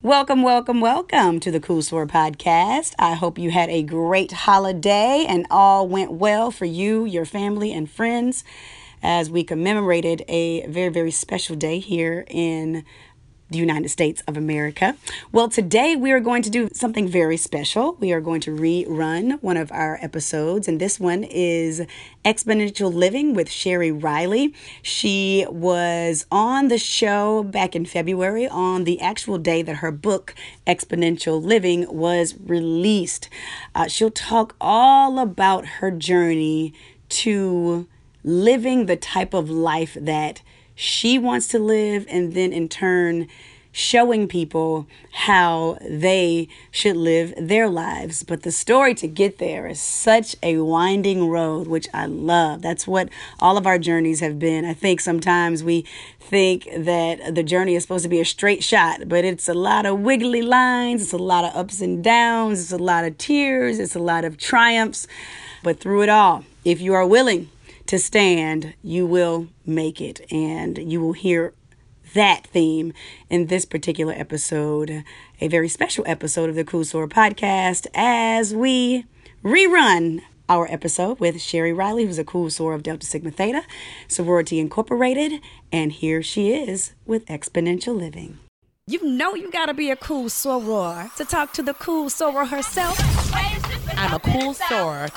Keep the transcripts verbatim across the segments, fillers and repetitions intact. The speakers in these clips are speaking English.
Welcome, welcome, welcome to the Cool Soror Podcast. I hope you had a great holiday and all went well for you, your family, and friends as we commemorated a very, very special day here in the United States of America. Well, today we are going to do something very special. We are going to rerun one of our episodes, and this one is Exponential Living with Sherry Riley. She was on the show back in February on the actual day that her book, Exponential Living, was released. Uh, she'll talk all about her journey to living the type of life that she wants to live, and then in turn showing people how they should live their lives. But the story to get there is such a winding road, which I love. That's what all of our journeys have been. I think sometimes we think that the journey is supposed to be a straight shot, but it's a lot of wiggly lines, it's a lot of ups and downs, it's a lot of tears, it's a lot of triumphs. But through it all, if you are willing to stand, you will make it. And you will hear that theme in this particular episode, a very special episode of the Cool Soror Podcast, as we rerun our episode with Sherry Riley, who's a Cool Soror of Delta Sigma Theta, Sorority Incorporated. And here she is with Exponential Living. You know you gotta be a cool soror to talk to the cool soror herself. I'm a cool soror.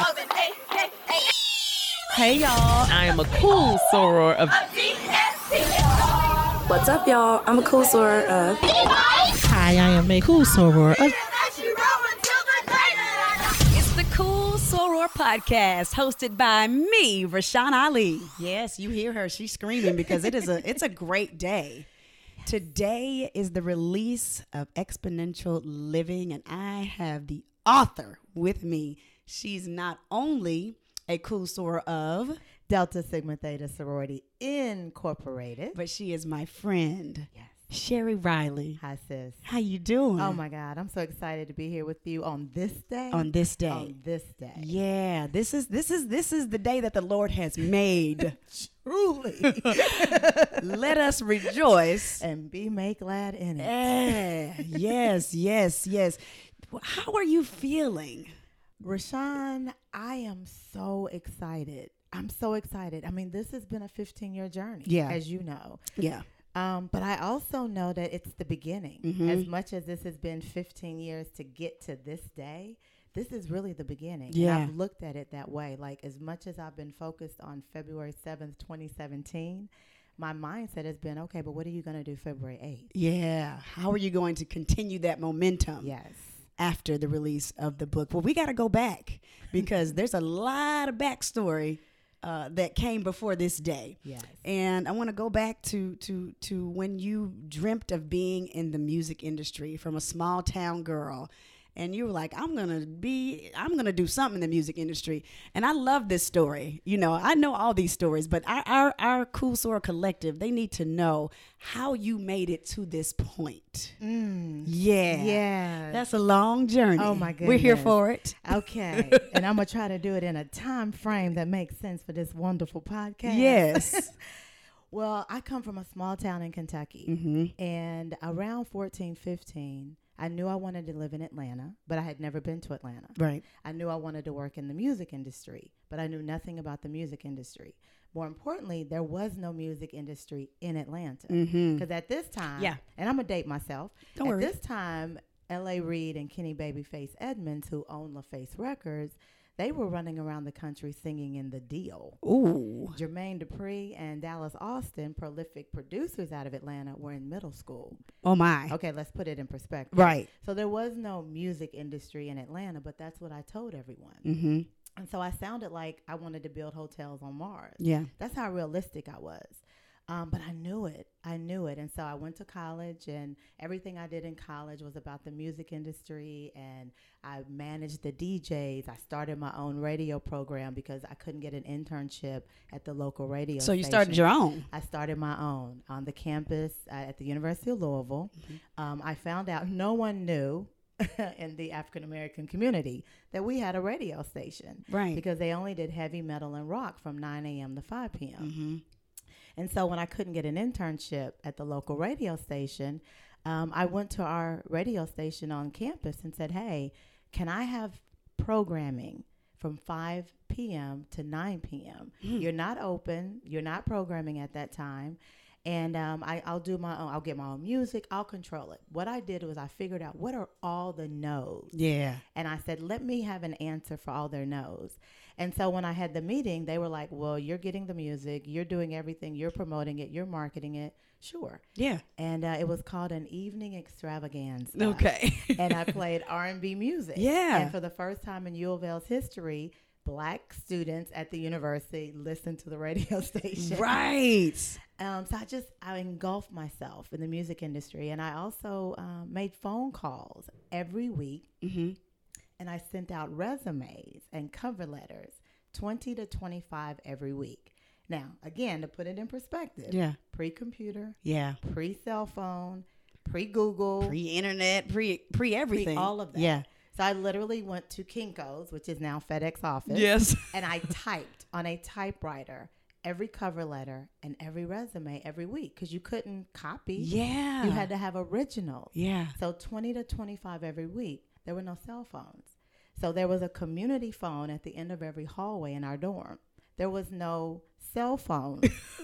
Hey y'all, I am a cool soror of. What's up, y'all? I'm a cool soror of. Hi, I am a cool soror of. It's the Cool Soror Podcast, hosted by me, Rashawn Ali. Yes, you hear her. She's screaming because it is a it's a great day. Today is the release of Exponential Living, and I have the author with me. She's not only a cool soror of Delta Sigma Theta Sorority Incorporated, but she is my friend. Yes. Sherry Riley. Hi, sis. How you doing? Oh my God, I'm so excited to be here with you on this day. On this day. On this day. Yeah, this is this is this is the day that the Lord has made. Truly. Let us rejoice and be made glad in it. Yeah. Yes, yes, yes. How are you feeling? Rashawn, I am so excited. I'm so excited. I mean, this has been a fifteen-year journey, yeah, as you know. Yeah. Um, but I also know that it's the beginning. Mm-hmm. As much as this has been fifteen years to get to this day, this is really the beginning. Yeah. And I've looked at it that way. Like, as much as I've been focused on February seventh, twenty seventeen, my mindset has been, okay, but what are you going to do February eighth? Yeah. How are you going to continue that momentum? Yes. After the release of the book? Well, we got to go back because there's a lot of backstory uh, that came before this day. Yes. And I want to go back to to to when you dreamt of being in the music industry from a small town girl. And you were like, I'm going to be, I'm going to do something in the music industry. And I love this story. You know, I know all these stories, but our, our, our Cool Soror Collective, they need to know how you made it to this point. Mm. Yeah. Yeah. That's a long journey. Oh, my goodness. We're here for it. Okay. And I'm going to try to do it in a time frame that makes sense for this wonderful podcast. Yes. Well, I come from a small town in Kentucky. Mm-hmm. And around fourteen, fifteen, I knew I wanted to live in Atlanta, but I had never been to Atlanta. Right. I knew I wanted to work in the music industry, but I knew nothing about the music industry. More importantly, there was no music industry in Atlanta. Because Mm-hmm. at this time, Yeah. and I'm going to date myself, Don't at worry. this time, L A. Reid and Kenny Babyface Edmonds, who own LaFace Records, they were running around the country singing in the deal. Ooh. Jermaine Dupri and Dallas Austin, prolific producers out of Atlanta, were in middle school. Oh, my. Okay, let's put it in perspective. Right. So there was no music industry in Atlanta, but that's what I told everyone. Mm-hmm. And so I sounded like I wanted to build hotels on Mars. Yeah. That's how realistic I was. Um, but I knew it. I knew it. And so I went to college, and everything I did in college was about the music industry. And I managed the D Js. I started my own radio program because I couldn't get an internship at the local radio So you station. started your own. I started my own on the campus uh, at the University of Louisville. Mm-hmm. Um, I found out no one knew in the African-American community that we had a radio station. Right. Because they only did heavy metal and rock from nine a.m. to five p.m. Mm-hmm. And so when I couldn't get an internship at the local radio station, um, I went to our radio station on campus and said, hey, can I have programming from five p.m. to nine p.m.? Mm. You're not open. You're not programming at that time. And um, I, I'll do my own. I'll get my own music. I'll control it. What I did was I figured out what are all the no's. Yeah. And I said, let me have an answer for all their no's. And so when I had the meeting, they were like, well, you're getting the music. You're doing everything. You're promoting it. You're marketing it. Sure. Yeah. And uh, it was called an evening extravaganza. Okay. And I played R and B music. Yeah. And for the first time in U of L's history, Black students at the university listened to the radio station. Right. Um, so I just, I engulfed myself in the music industry. And I also um, made phone calls every week. Mm-hmm. And I sent out resumes and cover letters, twenty to twenty-five every week. Now, again, to put it in perspective, yeah, pre-computer, yeah, pre-cell phone, pre-Google, pre-internet, pre pre everything, pre all of that. Yeah. So I literally went to Kinko's, which is now FedEx office. Yes. And I typed on a typewriter every cover letter and every resume every week because you couldn't copy. Yeah. You had to have originals. Yeah. So twenty to twenty-five every week. There were no cell phones. So there was a community phone at the end of every hallway in our dorm. There was no cell phone.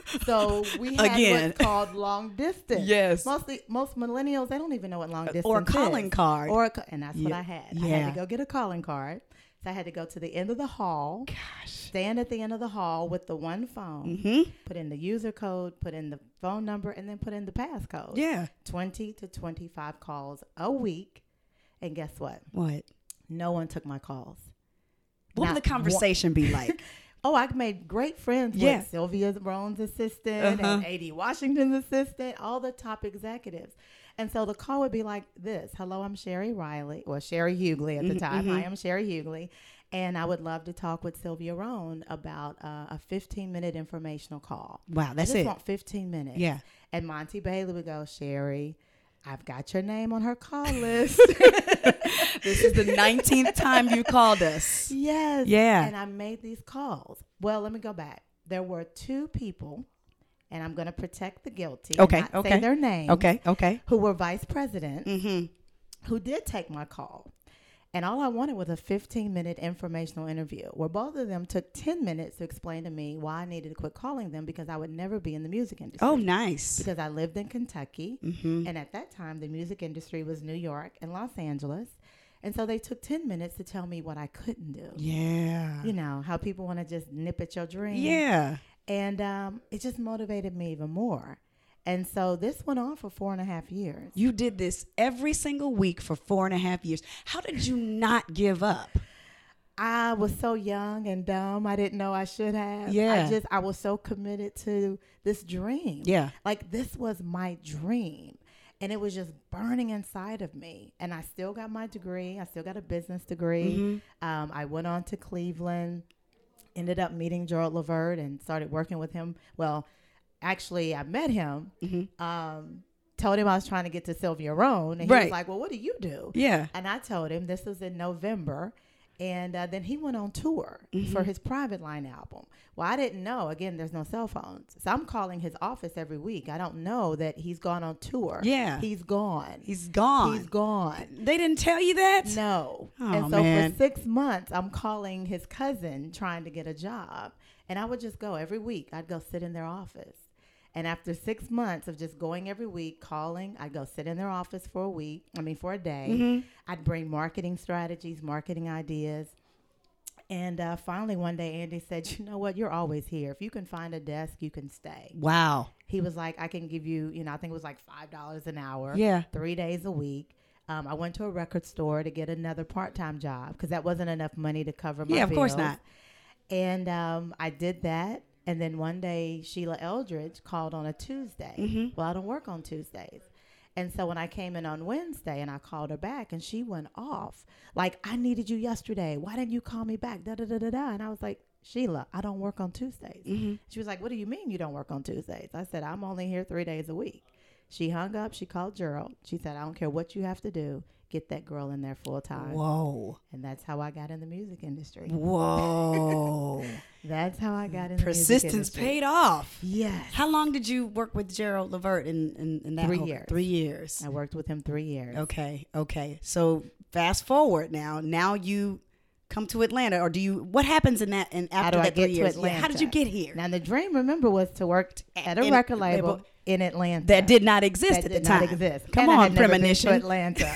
So we had Again. what's called long distance. Yes. Mostly, most millennials, they don't even know what long distance Or a calling is. card. Or a, ca- and that's what Yeah. I had. Yeah. I had to go get a calling card. So I had to go to the end of the hall. Gosh. Stand at the end of the hall with the one phone. Mm-hmm. Put in the user code, put in the phone number, and then put in the passcode. Yeah. twenty to twenty-five calls a week. And guess what? What? No one took my calls. What Not would the conversation be like? Oh, I made great friends Yeah. with Sylvia Roan's assistant Uh-huh. and A D Washington's assistant, all the top executives. And so the call would be like this. Hello, I'm Sherry Riley, or Sherry Hughley at the time. mhm. I am Sherry Hughley. And I would love to talk with Sylvia Roan about uh, a fifteen-minute informational call. Wow, that's I just it. want fifteen minutes. Yeah. And Monty Bailey would go, Sherry, I've got your name on her call list. This is the nineteenth time you called us. Yes. Yeah. And I made these calls. Well, let me go back. There were two people, and I'm going to protect the guilty. and Okay, not okay. Say their names. Okay, okay. Who were vice presidents Mm-hmm. who did take my call. And all I wanted was a fifteen-minute informational interview where both of them took ten minutes to explain to me why I needed to quit calling them because I would never be in the music industry. Oh, nice. Because I lived in Kentucky. Mm-hmm. And at that time, the music industry was New York and Los Angeles. And so they took ten minutes to tell me what I couldn't do. Yeah. You know, how people want to just nip at your dream. Yeah. And um, it just motivated me even more. And so this went on for four and a half years. You did this every single week for four and a half years. How did you not give up? I was so young and dumb. I didn't know I should have. Yeah. I just, I was so committed to this dream. Yeah. Like this was my dream. And it was just burning inside of me. And I still got my degree. I still got a business degree. Mm-hmm. Um, I went on to Cleveland, ended up meeting Gerald Levert and started working with him. Well, actually, I met him, Mm-hmm. um, told him I was trying to get to Sylvia Roan. And he Right. was like, well, what do you do? Yeah. And I told him this was in November. And uh, then he went on tour Mm-hmm. for his Private Line album. Well, I didn't know. Again, there's no cell phones. So I'm calling his office every week. I don't know that he's gone on tour. Yeah. He's gone. He's gone. He's gone. They didn't tell you that? No. Oh, and so man. for six months, I'm calling his cousin trying to get a job. And I would just go every week. I'd go sit in their office. And after six months of just going every week, calling, I'd go sit in their office for a week, I mean, for a day. Mm-hmm. I'd bring marketing strategies, marketing ideas. And uh, finally, one day, Andy said, you know what? You're always here. If you can find a desk, you can stay. Wow. He was like, I can give you, you know, I think it was like five dollars an hour. Yeah. Three days a week. Um, I went to a record store to get another part-time job because that wasn't enough money to cover my Yeah, of course bills. not. And um, I did that. And then one day, Sheila Eldridge called on a Tuesday. Mhm. Well, I don't work on Tuesdays. And so when I came in on Wednesday and I called her back and she went off, like, I needed you yesterday. Why didn't you call me back? Da, da, da, da, da. And I was like, Sheila, I don't work on Tuesdays. Mm-hmm. She was like, what do you mean you don't work on Tuesdays? I said, I'm only here three days a week. She hung up. She called Gerald. She said, I don't care what you have to do. Get that girl in there full time. Whoa. And that's how I got in the music industry. Whoa. That's how I got in the Persistence music industry. paid off. Yes. How long did you work with Gerald Levert in, in, in that Three whole- years. Three years. I worked with him three years. Okay. Okay. So fast forward now. Now you come to Atlanta, or do you? What happens in that? And after How do I that three get to years, yeah, Atlanta? how did you get here? Now, the dream, remember, was to work at a In- record label, label in Atlanta. That did not exist That at did the time. not exist. Come And I on, had never been to premonition. Atlanta.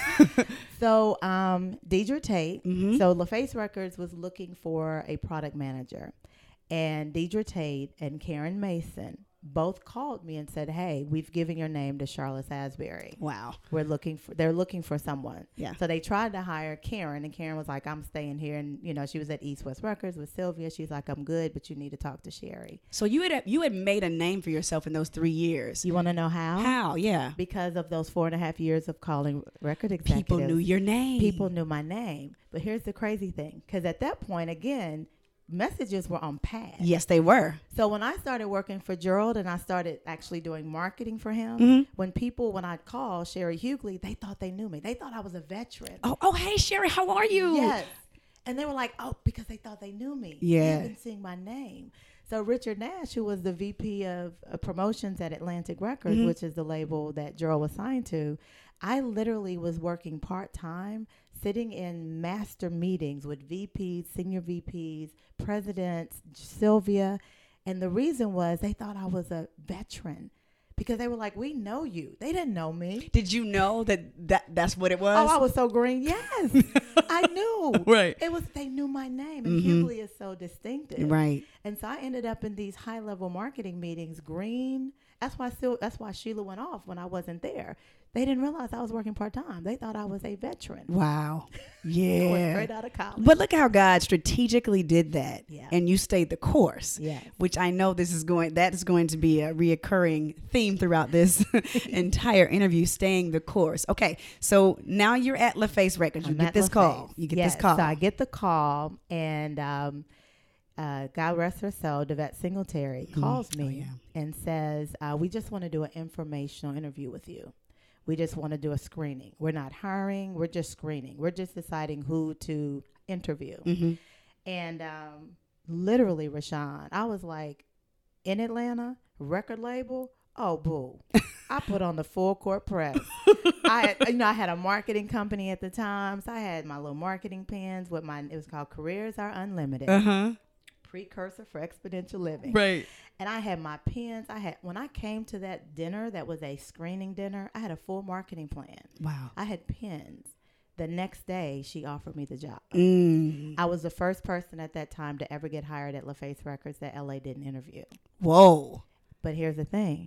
So, um, Deidre Tate. Mhm. So, LaFace Records was looking for a product manager, and Deidre Tate and Karen Mason both called me and said, "Hey, we've given your name to Charlotte Asbury. Wow. We're looking for. They're looking for someone." Yeah. So they tried to hire Karen, and Karen was like, "I'm staying here." And you know, she was at East West Records with Sylvia. She's like, "I'm good, but you need to talk to Sherry." So you had you had made a name for yourself in those three years. You want to know how? How? Yeah. Because of those four and a half years of calling record executives. People knew your name. People knew my name. But here's the crazy thing. Because at that point, again, messages were on pads. Yes, they were. So when I started working for Gerald and I started actually doing marketing for him, Mhm. when people, when I'd call Sherry Hughley, they thought they knew me. They thought I was a veteran. Oh, oh, hey Sherry, how are you? Yes. And they were like, oh, because they thought they knew me. Yeah. They've been seeing my name. So Richard Nash, who was the V P of uh, promotions at Atlantic Records, Mhm. which is the label that Gerald was signed to, I literally was working part-time, sitting in master meetings with V Ps, senior V Ps, presidents, Sylvia. And the reason was they thought I was a veteran because they were like, we know you. They didn't know me. Did you know that, that that's what it was? Oh, I was so green. Yes, I knew. Right. It was, they knew my name. And Mhm. Hughley is so distinctive. Right. And so I ended up in these high level marketing meetings, green. That's why still that's why Sheila went off when I wasn't there. They didn't realize I was working part time. They thought I was a veteran. Wow. I was Yeah. straight out of college. But look how God strategically did that. Yeah. And you stayed the course. Yes. Which I know this is going that is going to be a reoccurring theme throughout this entire interview, staying the course. Okay. So now you're at LaFace Records. You I'm get at this LaFace. call. You get Yes, this call. So I get the call, and um, uh, God rest her soul, Devette Singletary calls Oh, me yeah. and says, uh, we just want to do an informational interview with you. We just want to do a screening. We're not hiring. We're just screening. We're just deciding who to interview. Mm-hmm. And um, literally, Rashawn, I was like, in Atlanta, record label, oh, boo. I put on the full court press. I had, you know, I had a marketing company at the time, so I had my little marketing pens with my, it was called Careers Are Unlimited, Uh-huh. precursor for exponential living. Right. And I had my pens. I had, when I came to that dinner, that was a screening dinner, I had a full marketing plan. Wow. I had pens. The next day, she offered me the job. Mm. I was the first person at that time to ever get hired at LaFace Records that L A didn't interview. Whoa. But here's the thing.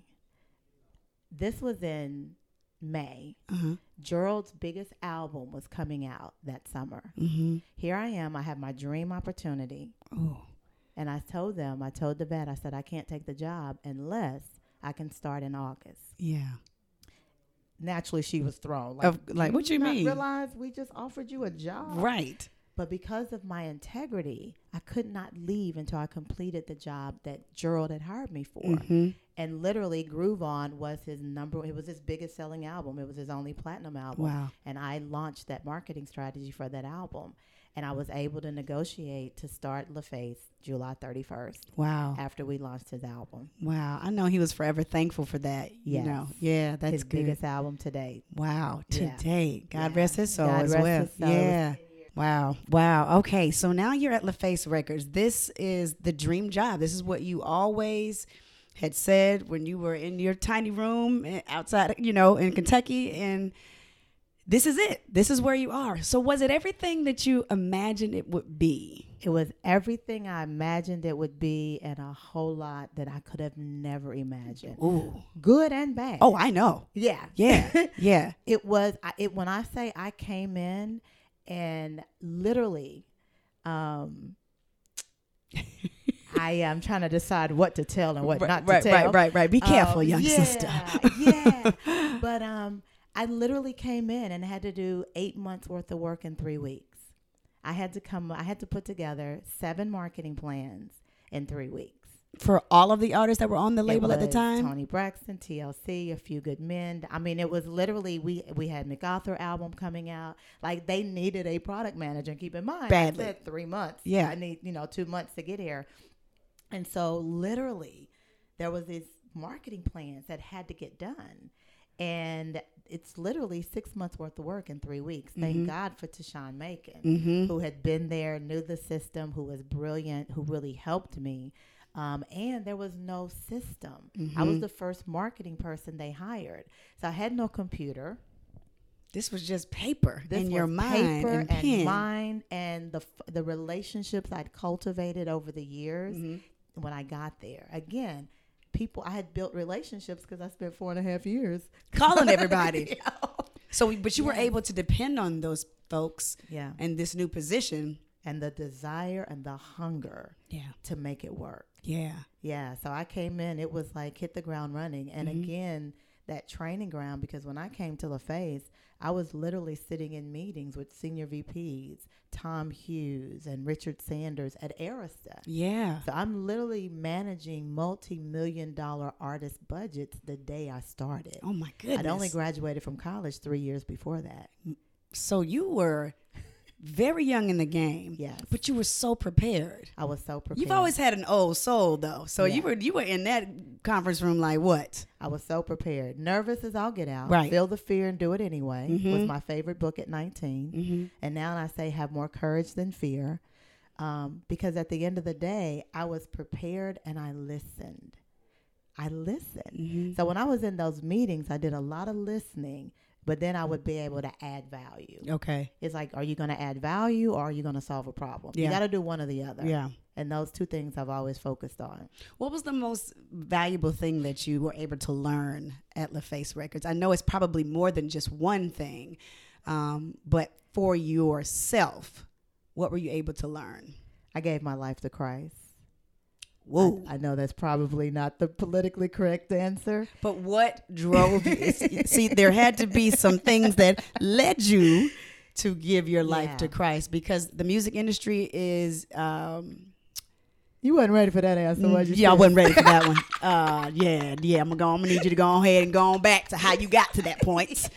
This was in May. Uh-huh. Gerald's biggest album was coming out that summer. Mm-hmm. Here I am. I have my dream opportunity. Oh. And I told them, I told the vet, I said, I can't take the job unless I can start in August. Yeah. Naturally, she was thrown. Like, Of- like, what you not mean? realize we just offered you a job? Right. But because of my integrity, I could not leave until I completed the job that Gerald had hired me for. Mm-hmm. And literally, Groove On was his number. It was his biggest selling album. It was his only platinum album. Wow. And I launched that marketing strategy for that album. And I was able to negotiate to start LaFace July thirty-first Wow. after we launched his album. Wow. I know he was forever thankful for that. You Yes. know. Yeah, that's his good. biggest album to date. Wow. Yeah. Today. God Yeah. rest his soul God as rest well. his soul. Yeah. Wow. Wow. Okay. So now you're at LaFace Records. This is the dream job. This is what you always had said when you were in your tiny room eh, outside, you know, in Kentucky. And this is it. This is where you are. So was it everything that you imagined it would be? It was everything I imagined it would be and a whole lot that I could have never imagined. Ooh. Good and bad. Oh, I know. yeah. Yeah. Yeah. It was, I, it, when I say I came in and literally, um, I am trying to decide what to tell and what right, not right, to tell. right, right, right. Be careful, Um, young yeah, sister. yeah. But um, I literally came in and had to do eight months worth of work in three weeks. I had to come, I had to put together seven marketing plans in three weeks. for all of the artists that were on the It label at the was time? Tony Braxton, T L C, A Few Good Men. I mean, it was literally, we we had MacArthur album coming out. Like, they needed a product manager. And keep in mind, Badly. I said three months. Yeah. I need, you know, two months to get here. And so literally there was these marketing plans that had to get done. And it's literally six months worth of work in three weeks. Thank Mm-hmm. God for Tashawn Macon, Mm-hmm. who had been there, knew the system, who was brilliant, who really helped me. Um, and there was no system. I was the first marketing person they hired. So I had no computer. This was just paper This in was your mind paper and and, pen. mind and the f- the relationships I'd cultivated over the years Mm-hmm. when I got there. Again, people, I had built relationships because I spent four and a half years Calling everybody. You know? So, but you were Yes. able to depend on those folks Yeah. in this new position. And the desire and the hunger Yeah. to make it work. Yeah. Yeah, so I came in, it was like hit the ground running. And Mm-hmm. again, that training ground, because when I came to LaFace, I was literally sitting in meetings with senior V Ps, Tom Hughes and Richard Sanders at Arista. Yeah. So I'm literally managing multi-million dollar artist budgets the day I started. Oh my goodness. I'd only graduated from college three years before that. So you were very young in the game. Yes. But you were so prepared. I was so prepared. You've always had an old soul though. So you Yeah. were you were in that conference room like what? I was so prepared. Nervous as I'll get out. Right. Feel the fear and do it anyway Mhm. was my favorite book at nineteen. Mm-hmm. And now I say have more courage than fear. Um, because at the end of the day, I was prepared and I listened. I listened. Mm-hmm. So when I was in those meetings, I did a lot of listening, but then I would be able to add value. Okay. It's like, are you going to add value or are you going to solve a problem? Yeah. You got to do one or the other. Yeah. And those two things I've always focused on. What was the most valuable thing that you were able to learn at LaFace Records? I know it's probably more than just one thing, um, but for yourself, what were you able to learn? I gave my life to Christ. Whoa. I, I know that's probably not the politically correct answer. But what drove you? It's- See, there had to be some things that led you to give your life Yeah. to Christ, because the music industry is, um, You wasn't ready for that answer, was you? yeah, I sis? wasn't ready for that one. Uh, yeah, yeah, I'm gonna, I'm gonna need you to go ahead and go on back to how you got to that point.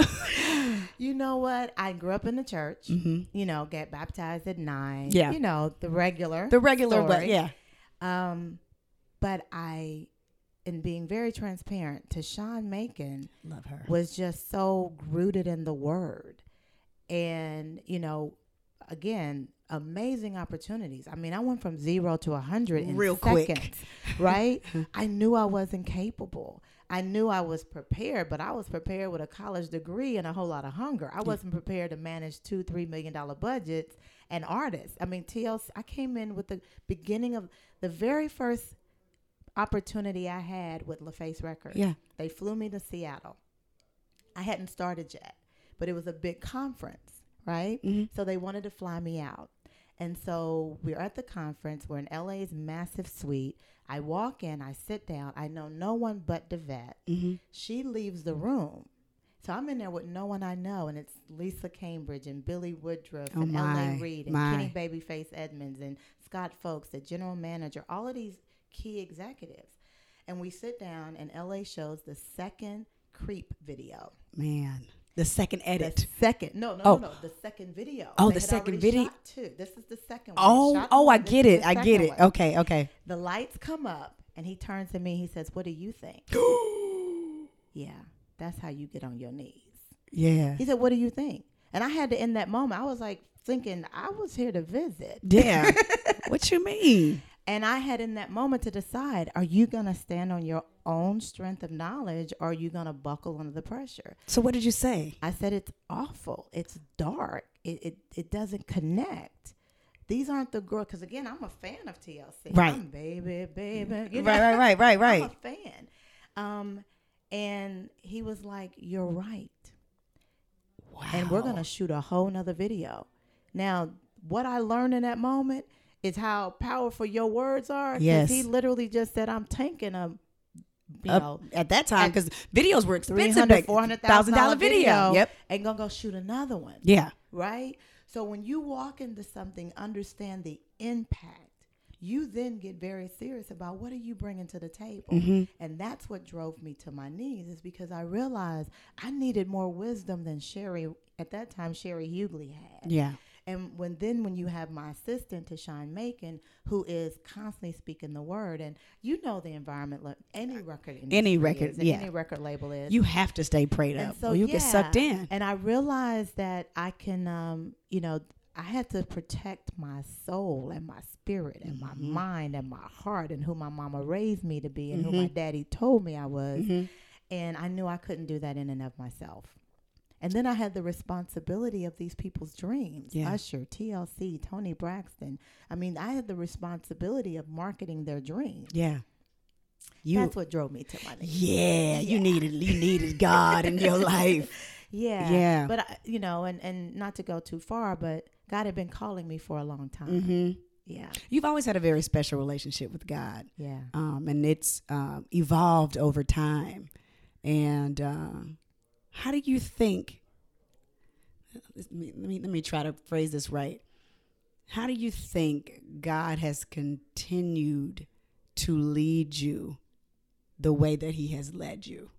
You know what? I grew up in the church. Mhm. You know, get baptized at nine. Yeah. You know, the regular. The regular, but story. yeah, Um, but I, in being very transparent, Tashawn Macon love her. was just so rooted in the word. And, you know, again, amazing opportunities. I mean, I went from zero to a hundred in Real quick. seconds, right? I knew I wasn't capable. I knew I was prepared, but I was prepared with a college degree and a whole lot of hunger. I wasn't prepared to manage two, three million dollar budgets and artists. I mean, T L C, I came in with the beginning of the very first opportunity I had with LaFace Records. Yeah. They flew me to Seattle. I hadn't started yet, but it was a big conference, right? Mhm. So they wanted to fly me out. And so we're at the conference. We're in L A's massive suite. I walk in, I sit down. I know no one but Devette. Mm-hmm. She leaves the room. So I'm in there with no one I know, and it's Lisa Cambridge and Billy Woodruff Oh and L my, A Reid and my. Kenny Babyface Edmonds and Scott Folks, the general manager, all of these key executives. And we sit down, and L A shows the second Creep video. Man, the second The edit. second, no, no, Oh. no, no, the second video. Oh, They the had second already video. shot two. This is the second one. They Oh, shot oh, I one. This get is it. the I get second it. one. Okay, okay. The lights come up, and he turns to me. He says, "What do you think?" Yeah, that's how you get on your knees. Yeah. He said, "What do you think?" And I had to, in that moment, I was like thinking, I was here to visit. Yeah. What you mean? And I had in that moment to decide, are you going to stand on your own strength of knowledge, or are you going to buckle under the pressure? So what did you say? I said, it's awful. It's dark. It it, it doesn't connect. These aren't the girls. Because, again, I'm a fan of T L C. Right. I'm baby, baby. You know? Right, right, right, right, right. I'm a fan. Um, and he was like, you're right. Wow. And we're going to shoot a whole nother video. Now, what I learned in that moment is how powerful your words are. 'Cause Yes. he literally just said, I'm tanking a, you Up know, at that time, because videos were three expensive. hundred back- four hundred thousand dollar video. Yep. And going to go shoot another one. Yeah. Right? So when you walk into something, understand the impact. you then get very serious about what are you bringing to the table. Mm-hmm. And that's what drove me to my knees, is because I realized I needed more wisdom than Sherry, at that time, Sherry Hughley had. Yeah. And when then when you have my assistant, Tashawn Macon, who is constantly speaking the word, and you know the environment, like any record industry Any record, is, and yeah. any record label is. You have to stay prayed And up, so, or you yeah. get sucked in. And I realized that I can, um, you know, I had to protect my soul and my spirit and Mm-hmm. my mind and my heart and who my mama raised me to be and Mm-hmm. who my daddy told me I was. Mm-hmm. And I knew I couldn't do that in and of myself. And then I had the responsibility of these people's dreams. Yeah. Usher, T L C, Tony Braxton. I mean, I had the responsibility of marketing their dreams. Yeah. You, That's what drove me to my knees. yeah, you needed you needed God in your life. Yeah. Yeah. But, I, you know, and, and not to go too far, but God had been calling me for a long time. Mm-hmm. Yeah. You've always had a very special relationship with God, Yeah. um, and it's um, evolved over time. And uh, how do you think? Let me, let me let me try to phrase this right. How do you think God has continued to lead you the way that He has led you?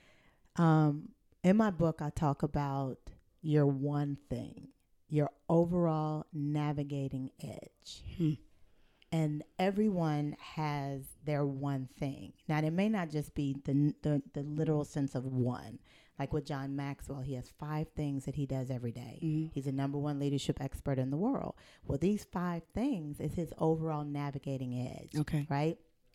Um, in my book, I talk about your one thing, your overall navigating edge. Hmm. And everyone has their one thing. Now, it may not just be the, the the literal sense of one. Like with John Maxwell, he has five things that he does every day. Mm-hmm. He's a number one leadership expert in the world. Well, these five things is his overall navigating edge. Okay. Right?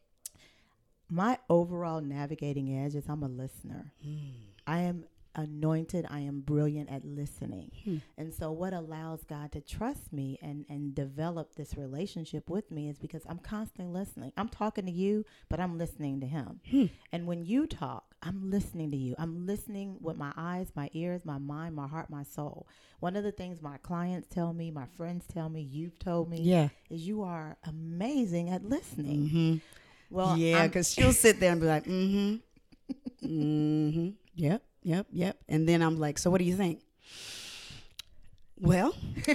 My overall navigating edge is I'm a listener. Mm. I am anointed. I am brilliant at listening. Hmm. And so what allows God to trust me and, and develop this relationship with me is because I'm constantly listening. I'm talking to you, but I'm listening to him. Hmm. And when you talk, I'm listening to you. I'm listening with my eyes, my ears, my mind, my heart, my soul. One of the things my clients tell me, my friends tell me, you've told me, Yeah. is you are amazing at listening. Mm-hmm. Well, yeah, I'm- because she'll sit there and be like, mm-hmm, mm-hmm, yep, yep, yep. And then I'm like, so what do you think? Well,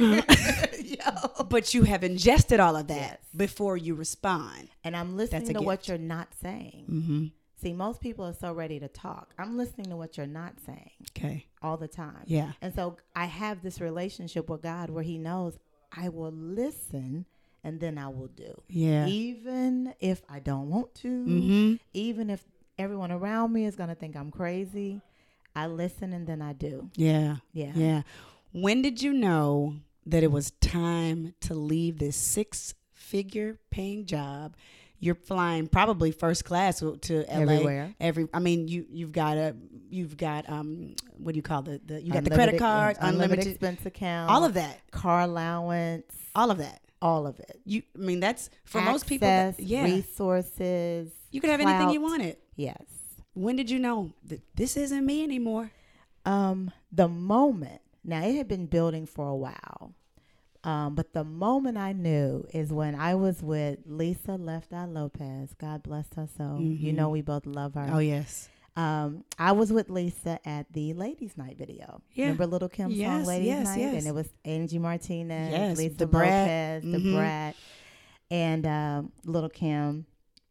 but you have ingested all of that Yes. before you respond. and I'm listening That's a to what gift. you're not saying. Mm-hmm. See, most people are so ready to talk. I'm listening to what you're not saying Okay. all the time. Yeah. And so I have this relationship with God where he knows I will listen and then I will do. Yeah. Even if I don't want to, Mm-hmm. even if everyone around me is going to think I'm crazy, I listen and then I do. Yeah. Yeah. Yeah. When did you know that it was time to leave this six-figure paying job? You're flying probably first class to to L A. Everywhere. Every, I mean, you you've got a you've got um what do you call the the you got the Unlimited- credit card, yeah, unlimited, expense account, all of that, car allowance, all of that. all of it. You, I mean, that's for most people. Access, That, yeah, resources. you could have anything you clout. wanted. Yes. When did you know that this isn't me anymore? Um, the moment, now it had been building for a while, um, but the moment I knew is when I was with Lisa Left Eye Lopez. God bless her soul. You Mhm. know we both love her. Oh yes, Um, I was with Lisa at the Ladies' Night video. Yeah. Remember Little Kim's Yes, song Ladies' yes, Night? yes. And it was Angie Martinez, Yes, Lisa the Brat. Lopez, the Mhm. Brat, and um, Little Kim.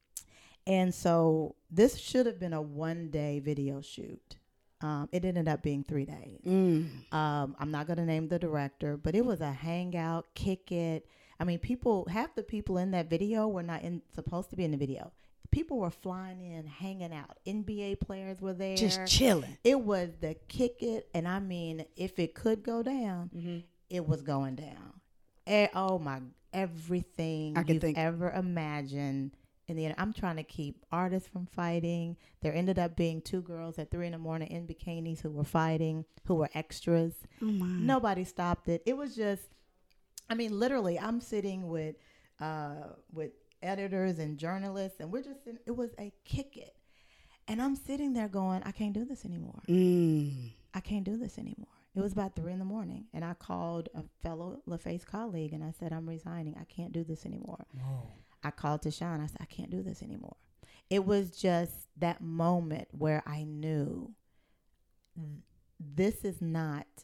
And so this should have been a one-day video shoot. Um, it ended up being three days. mm. Um, I'm not going to name the director, but it was a hangout, kick it. I mean, people, half the people in that video were not in, supposed to be in the video. People were flying in, hanging out. N B A players were there. Just chilling. It was the kick it. And I mean, if it could go down, Mm-hmm. it was going down. Eh, oh my, everything I can you've think- ever imagined. In the end, I'm trying to keep artists from fighting. There ended up being two girls at three in the morning in bikinis who were fighting, who were extras. Oh my. Nobody stopped it. It was just, I mean, literally, I'm sitting with, uh, with editors and journalists, and we're just, in, it was a kick it. And I'm sitting there going, I can't do this anymore. Mm. I can't do this anymore. It was about three in the morning, and I called a fellow LaFace colleague, and I said, I'm resigning. I can't do this anymore. Whoa. I called Tashawn. I said, I can't do this anymore. It was just that moment where I knew th- this is not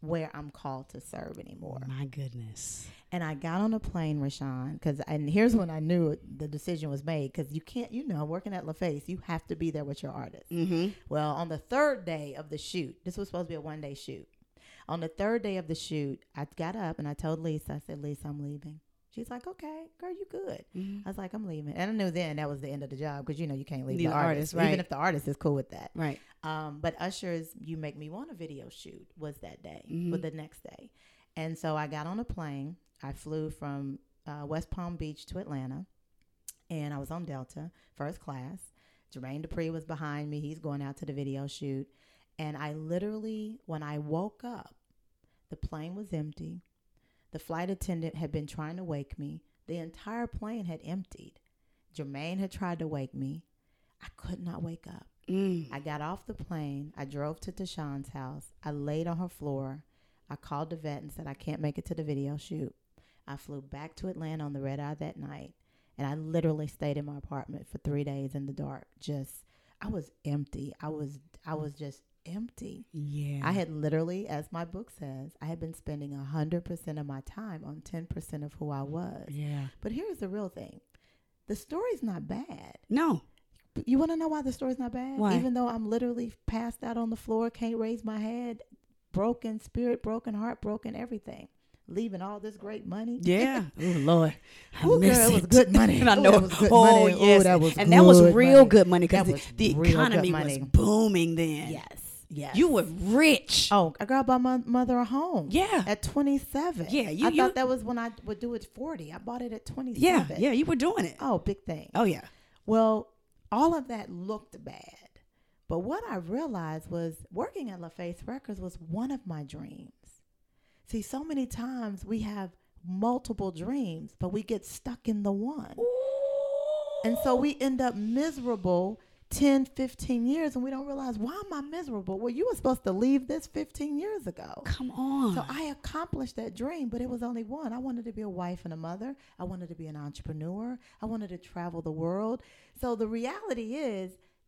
where I'm called to serve anymore. My goodness. And I got on a plane, Rashawn, because, and here's when I knew it, the decision was made, because you can't, you know, working at LaFace, you have to be there with your artist. Mm-hmm. Well, on the third day of the shoot, this was supposed to be a one-day shoot. On the third day of the shoot, I got up and I told Lisa, I said, Lisa, I'm leaving. She's like, okay, girl, you good. Mm-hmm. I was like, I'm leaving. And I knew then that was the end of the job, because, you know, you can't leave Leave the the artist, artist, right. even if the artist is cool with that. Right. Um, but Usher's You Make Me Want a video shoot was that day, Mm-hmm. was the next day. And so I got on a plane. I flew from uh, West Palm Beach to Atlanta, and I was on Delta, first class. Jermaine Dupri was behind me. He's going out to the video shoot. And I literally, when I woke up, the plane was empty. The flight attendant had been trying to wake me. The entire plane had emptied. Jermaine had tried to wake me. I could not wake up. Mm. I got off the plane. I drove to Tashawn's house. I laid on her floor. I called the vet and said, I can't make it to the video shoot. I flew back to Atlanta on the red eye that night. And I literally stayed in my apartment for three days in the dark. Just, I was empty. I was, I was just empty. Yeah. I had literally, as my book says, I had been spending one hundred percent of my time on ten percent of who I was. Yeah. But here's the real thing. The story's not bad. No. You want to know why the story's not bad? Why? Even though I'm literally passed out on the floor, can't raise my head, broken spirit, broken heart, broken everything. Leaving all this great money. Yeah. Oh, Lord. I Ooh, miss girl, it was it. good money. And I Ooh, know. that was good oh, money. Ooh, yes. that was and that was good real money. good money because That the, was the real good economy money. was booming then. Yes. Yes. You were rich. Oh, a girl bought my mother a home. Yeah. At twenty-seven. Yeah, you- I you- thought that was when I would do it forty. I bought it at Yeah. twenty-seven. Yeah. You were doing it. Oh, big thing. Oh, yeah. Well, all of that looked bad. But what I realized was working at LaFace Records was one of my dreams. See, so many times we have multiple dreams, but we get stuck in the one. And so we end up miserable ten, fifteen years, and we don't realize, why am I miserable? Well, you were supposed to leave this fifteen years ago. Come on. So I accomplished that dream, but it was only one. I wanted to be a wife and a mother. I wanted to be an entrepreneur. I wanted to travel the world. So the reality is,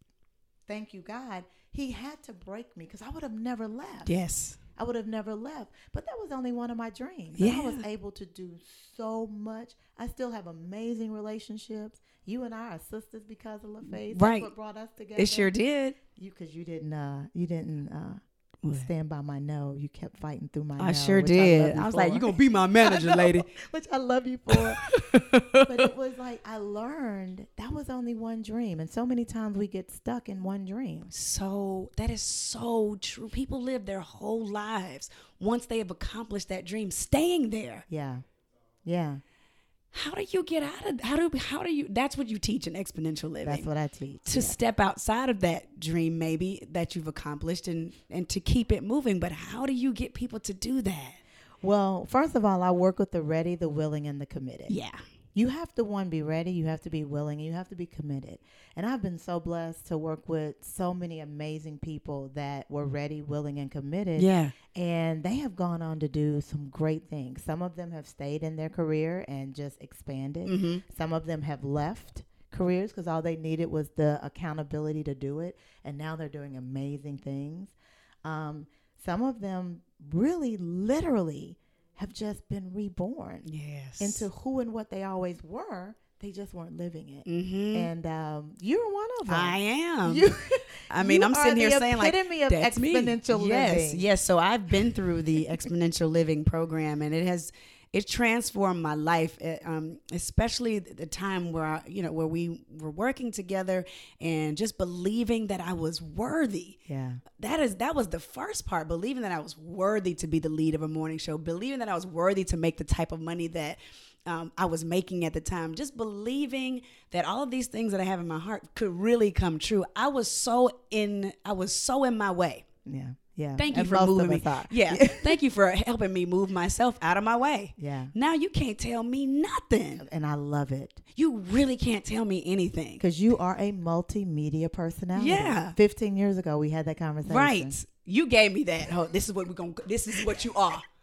thank you, God, he had to break me, because I would have never left. Yes. I would have never left. But that was only one of my dreams. Yeah. And I was able to do so much. I still have amazing relationships. You and I are sisters because of LaFace. Right. That's what brought us together. It sure did. You, because you didn't, uh, you didn't uh, What? stand by my no. You kept fighting through my no. I sure which I, did. love I, you was for. like, you're going to be my manager, I know, lady. Which I love you for. But it was like, I learned that was only one dream. And so many times we get stuck in one dream. So that is so true. People live their whole lives once they have accomplished that dream, staying there. Yeah. Yeah. How do you get out of how do how do you that's what you teach in exponential living. That's what I teach. To yeah. step outside of that dream maybe that you've accomplished and and to keep it moving. But how do you get people to do that? Well, first of all, I work with the ready, the willing, and the committed. Yeah. You have to, one, be ready, you have to be willing, and you have to be committed. And I've been so blessed to work with so many amazing people that were ready, willing, and committed. Yeah. And they have gone on to do some great things. Some of them have stayed in their career and just expanded. Mm-hmm. Some of them have left careers because all they needed was the accountability to do it. And now they're doing amazing things. Um, some of them really, literally have just been reborn Yes. into who and what they always were. They just weren't living it. Mm-hmm. And um, you're one of them. I am. You, I mean, you I'm are sitting here the saying like, epitome of that's me. exponential Yes, living. yes. So I've been through the exponential living program, and it has it transformed my life. It, um, especially the time where I, you know where we were working together and just believing that I was worthy. Yeah. That is that was the first part. Believing that I was worthy to be the lead of a morning show. Believing that I was worthy to make the type of money that. Um, I was making at the time, just believing that all of these things that I have in my heart could really come true. I was so in, I was so in my way. Yeah. Yeah. Thank you And for most moving of me. us are. Yeah. Thank you for helping me move myself out of my way. Yeah. Now you can't tell me nothing. And I love it. You really can't tell me anything. Because you are a multimedia personality. Yeah. fifteen years ago, we had that conversation. Right. You gave me that. Oh, this is what we're going to, this is what you are.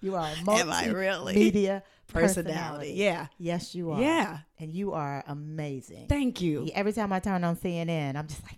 You are a Am I really? multimedia Personality. personality. Yeah. Yes, you are. Yeah. And you are amazing. Thank you. Every time I turn on C N N, I'm just like,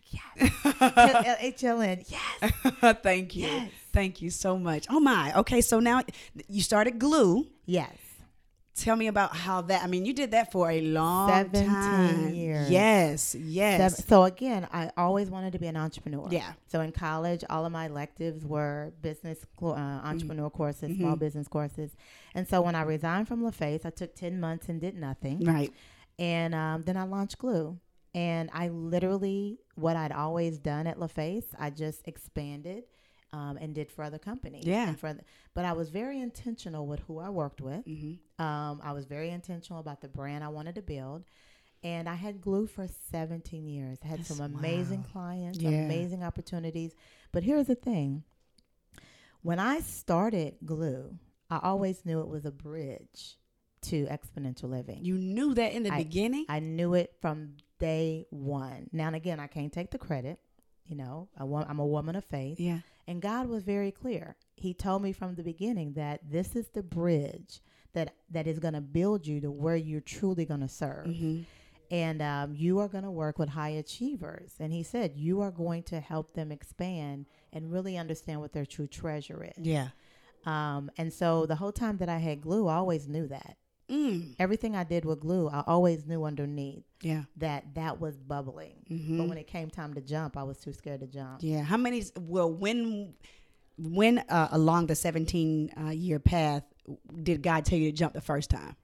yes. H L N, yes. Thank you. Yes. Thank you so much. Oh my. Okay, so now you started Glue. Yes. Tell me about how that, I mean, you did that for a long seventeen time. years. Yes, yes. Seven, so again, I always wanted to be an entrepreneur. Yeah. So in college, all of my electives were business, uh, entrepreneur Mm-hmm. courses, small business courses. And so when I resigned from LaFace, I took ten months and did nothing. Right. And um, then I launched Glue. And I literally, what I'd always done at LaFace, I just expanded um, and did for other companies. Yeah. And for the, but I was very intentional with who I worked with. Mm-hmm. Um, I was very intentional about the brand I wanted to build. And I had Glue for seventeen years. I had That's- some amazing wow. clients, Yeah. amazing opportunities. But here's the thing. When I started Glue, I always knew it was a bridge to exponential living. You knew that in the I- beginning? I knew it from day one. Now and again, I can't take the credit. You know, I wa- I'm a woman of faith. Yeah. And God was very clear. He told me from the beginning that this is the bridge that, that is going to build you to where you're truly going to serve. Mm-hmm. And um, you are going to work with high achievers. And he said, you are going to help them expand and really understand what their true treasure is. Yeah. Um, and so the whole time that I had Glue, I always knew that. Mm. Everything I did with Glue, I always knew underneath Yeah. that that was bubbling. Mm-hmm. But when it came time to jump, I was too scared to jump. Yeah. How many, well, when, when uh, along the seventeen uh, year path did God tell you to jump the first time?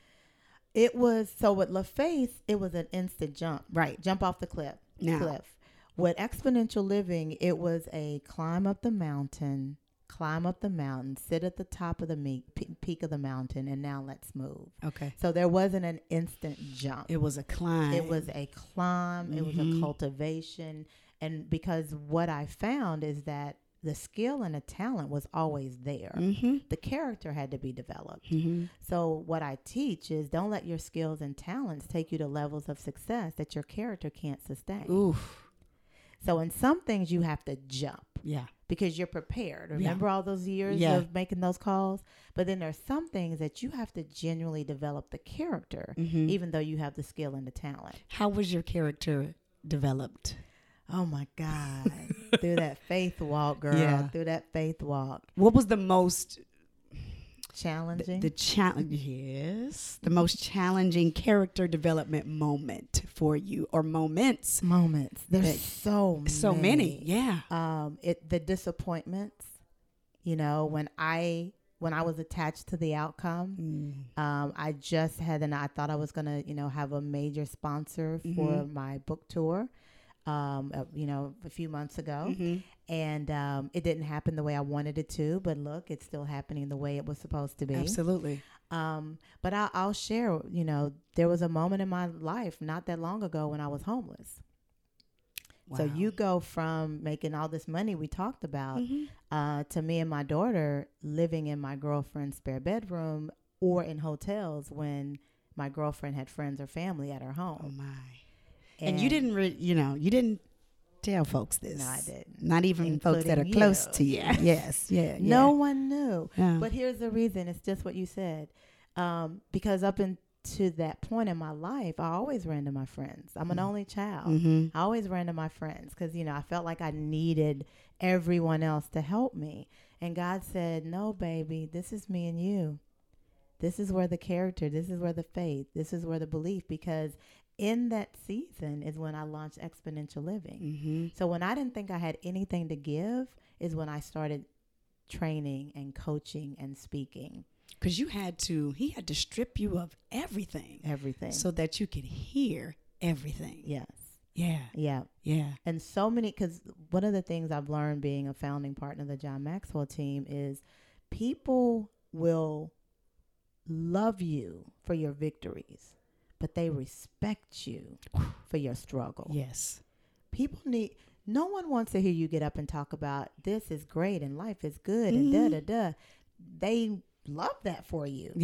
It was, so with LaFace, it was an instant jump. Right. Jump off the cliff. Now. cliff. With Exponential Living, it was a climb up the mountain, climb up the mountain, sit at the top of the me- pe- peak of the mountain, and now let's move. Okay. So there wasn't an instant jump. It was a climb. It was a climb. It was a cultivation. And because what I found is that the skill and the talent was always there. Mm-hmm. The character had to be developed. Mm-hmm. So what I teach is don't let your skills and talents take you to levels of success that your character can't sustain. Oof. So in some things you have to jump Yeah. because you're prepared. Remember all those years Yeah. of making those calls? But then there's some things that you have to genuinely develop the character, Mm-hmm. even though you have the skill and the talent. How was your character developed? Oh my God. Through that faith walk, girl. Yeah. Through that faith walk. What was the most Challenging. the challenge? Yes, the most challenging character development moment for you, or moments? moments. There's that- so many. So many. Yeah. Um, it the disappointments, you know, when I when I was attached to the outcome, Mm. um, I just had and I thought I was gonna, you know, have a major sponsor for Mhm. my book tour, um, uh, you know, a few months ago, Mhm. and um, it didn't happen the way I wanted it to. But look, it's still happening the way it was supposed to be. Absolutely. Um, but I, I'll share, you know, there was a moment in my life not that long ago when I was homeless. So Wow. you go from making all this money we talked about Mhm. uh, to me and my daughter living in my girlfriend's spare bedroom or in hotels when my girlfriend had friends or family at her Oh home. my. And, you didn't, re- you know, you didn't tell folks this. No, I didn't. Not even folks that are Including close you. to you. Yes. Yeah. No one knew. Yeah. But here's the reason. It's just what you said. Um, because up until that point in my life, I always ran to my friends. I'm an only child. Mm-hmm. I always ran to my friends because, you know, I felt like I needed everyone else to help me. And God said, no, baby, this is me and you. This is where the character, this is where the faith, this is where the belief, because in that season is when I launched Exponential Living. Mm-hmm. So when I didn't think I had anything to give is when I started training and coaching and speaking. Because you had to, he had to strip you of everything Everything. so that you could hear everything. yes. Yeah. Yeah. Yeah. And so many, because one of the things I've learned being a founding partner of the John Maxwell team is people will love you for your victories, but they respect you for your struggle. Yes. People need, no one wants to hear you get up and talk about this is great and life is good Mhm. and da da da. They love that for you. Yeah.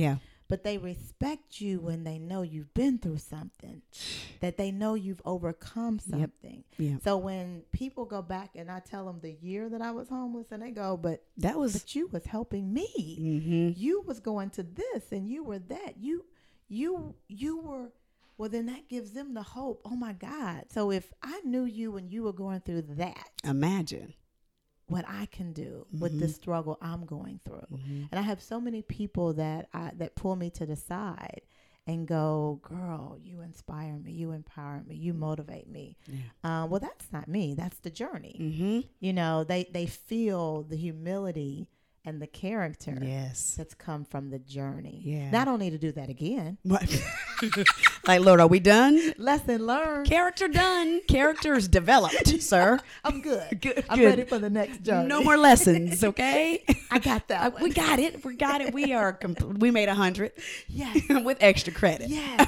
but they respect you when they know you've been through something, that they know you've overcome something. Yep. So when people go back and I tell them the year that I was homeless, and they go, but That was but you was helping me. mm-hmm. You was going to this and you were that. You you you were well, then that gives them the hope. Oh my God. So if I knew you when you were going through that, Imagine. what I can do Mhm. with the struggle I'm going through. Mhm. And I have so many people that I, that pull me to the side and go, girl, you inspire me, you empower me, you motivate me. Yeah. Um, well, that's not me. That's the journey. Mm-hmm. You know, they, they feel the humility and the character Yes. that's come from the journey. Yeah. And I don't need to do that again. What? Like, Lord, are we done? Lesson learned. Character done. Characters developed, sir. I'm good. Good. I'm good. ready for the next journey. No more lessons, okay? I got that. we one. got it. We got it. We are. Compl- we made a hundred Yes. with extra credit. Yes.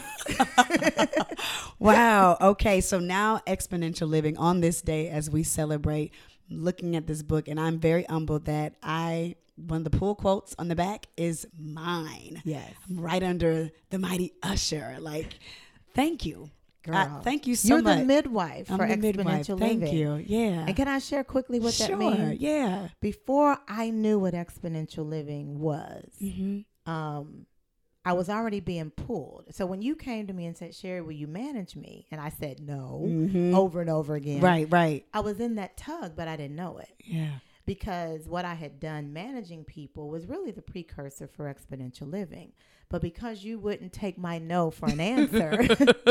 Wow. Okay. So now exponential living on this day as we celebrate looking at this book. And I'm very humbled that I, one of the pull quotes on the back is mine. Yes. Right under the mighty Usher. Like, thank you. Girl. I- thank you so You're much. the midwife I'm for the exponential midwife. living. Thank you. Yeah. And can I share quickly what sure. that means? Yeah. Before I knew what exponential living was, Mm-hmm. um, I was already being pulled. So when you came to me and said, Sherry, will you manage me? And I said no Mhm. over and over again. Right. Right. I was in that tug, but I didn't know it. Yeah. Because what I had done managing people was really the precursor for exponential living. But because you wouldn't take my no for an answer,